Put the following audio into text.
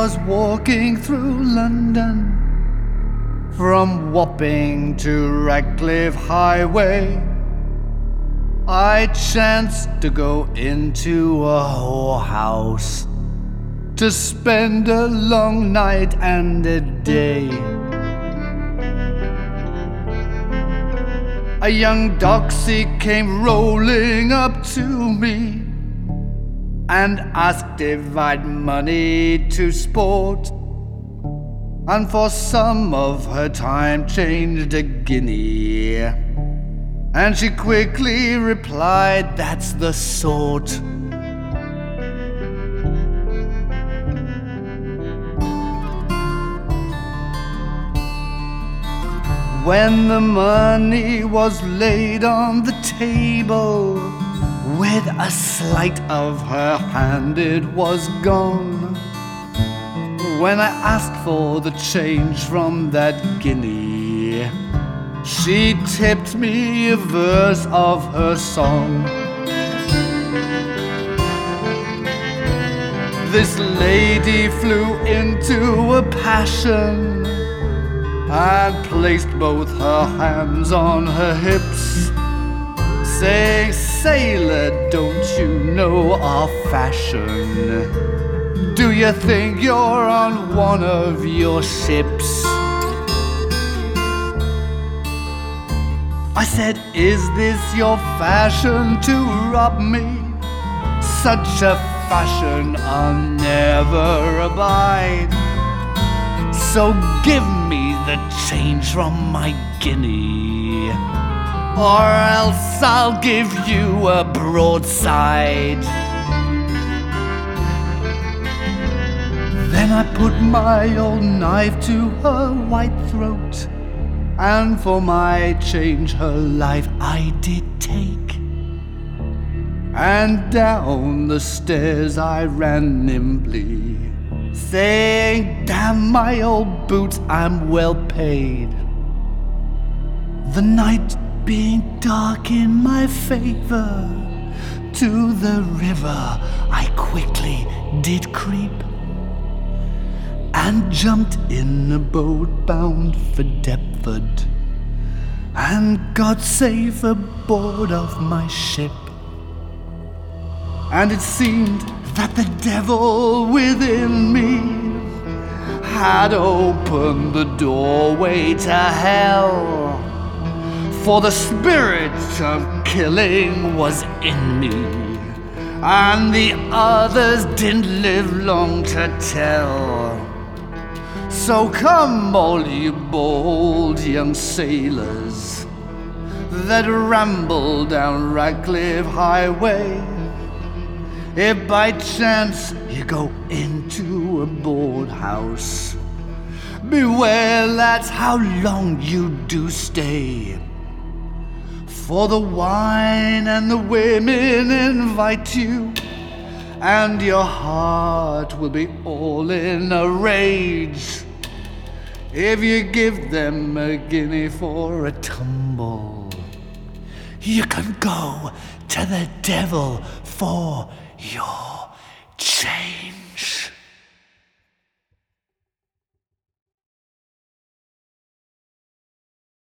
was walking through London, from Wapping to Ratcliffe Highway, I chanced to go into a whorehouse to spend a long night and a day. A young doxy came rolling up to me and asked if I'd money to sport, and for some of her time changed a guinea. And she quickly replied, "That's the sort." When the money was laid on the table, with a sleight of her hand it was gone. When I asked for the change from that guinea, she tipped me a verse of her song. This lady flew into a passion and placed both her hands on her hips, saying, "Sailor, don't you know our fashion? Do you think you're on one of your ships?" I said, "Is this your fashion to rob me? Such a fashion I'll never abide. So give me the change from my guinea, or else I'll give you a broadside." Then I put my old knife to her white throat, and for my change her life I did take. And down the stairs I ran nimbly, saying, "Damn my old boots, I'm well paid." The night being dark in my favor, to the river I quickly did creep, and jumped in a boat bound for Deptford, and got safe aboard of my ship. And it seemed that the devil within me had opened the doorway to hell, for the spirit of killing was in me, and the others didn't live long to tell. So come, all you bold young sailors that ramble down Ratcliffe Highway, if by chance you go into a board house, beware, lads, how long you do stay. For the wine and the women invite you, and your heart will be all in a rage if you give them a guinea for a tumble. You can go to the devil for your change.